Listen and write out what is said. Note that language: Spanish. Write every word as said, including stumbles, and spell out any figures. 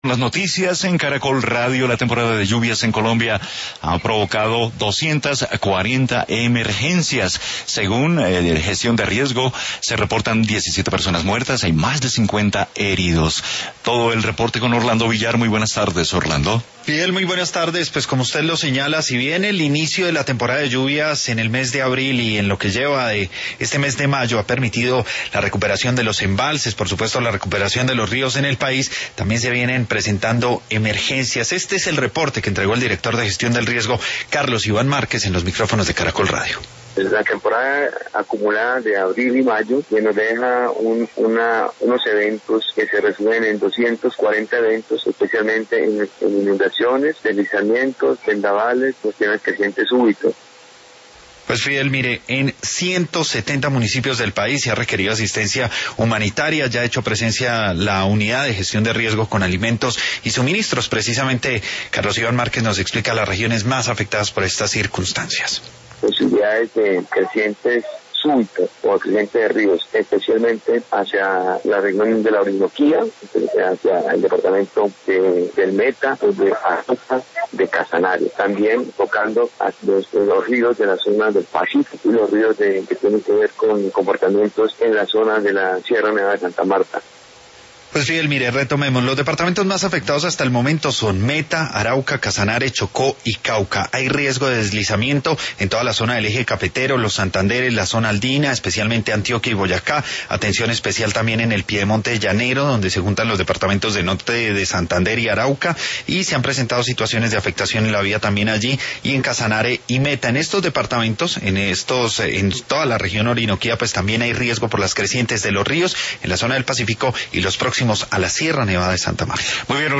Las noticias en Caracol Radio. La temporada de lluvias en Colombia ha provocado doscientas cuarenta emergencias. Según eh, gestión de riesgo, se reportan diecisiete personas muertas, hay más de cincuenta heridos. Todo el reporte con Orlando Villar. Muy buenas tardes, Orlando. Fidel, muy buenas tardes. Pues como usted lo señala, si bien el inicio de la temporada de lluvias en el mes de abril y en lo que lleva de este mes de mayo ha permitido la recuperación de los embalses, por supuesto la recuperación de los ríos en el país, también se vienen presentando emergencias. Este es el reporte que entregó el director de gestión del riesgo, Carlos Iván Márquez, en los micrófonos de Caracol Radio. La temporada acumulada de abril y mayo que nos deja un, una, unos eventos que se resumen en doscientos cuarenta eventos, especialmente en, en inundaciones, deslizamientos, vendavales, cuestiones crecientes súbitos. Pues Fidel, mire, en ciento setenta municipios del país se ha requerido asistencia humanitaria, ya ha hecho presencia la unidad de gestión de riesgo con alimentos y suministros. Precisamente, Carlos Iván Márquez nos explica las regiones más afectadas por estas circunstancias. Posibilidades de crecientes súbitos o crecientes de ríos, especialmente hacia la región de la Orinoquía, hacia el departamento de, del Meta, de Arauca, de Casanare, también tocando a los, los ríos de la zona del Pacífico y los ríos de, que tienen que ver con comportamientos en la zona de la Sierra Nevada de Santa Marta. Pues Fidel, mire, retomemos. Los departamentos más afectados hasta el momento son Meta, Arauca, Casanare, Chocó y Cauca. Hay riesgo de deslizamiento en toda la zona del eje cafetero, los Santanderes, la zona andina, especialmente Antioquia y Boyacá. Atención especial también en el piedemonte llanero, donde se juntan los departamentos de norte de Santander y Arauca, y se han presentado situaciones de afectación en la vía también allí, y en Casanare y Meta. En estos departamentos, en estos, en toda la región Orinoquía, pues también hay riesgo por las crecientes de los ríos en la zona del Pacífico y los próximos a la Sierra Nevada de Santa Marta. Muy bien.